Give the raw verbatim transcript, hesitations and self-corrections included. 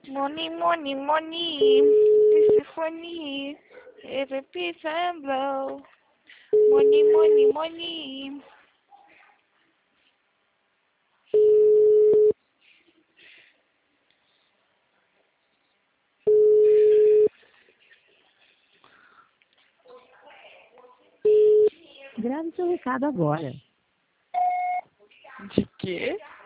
Money, money, money. This is funny. Every piece I blow. Money, money, money. Grave seu recado agora. De quê?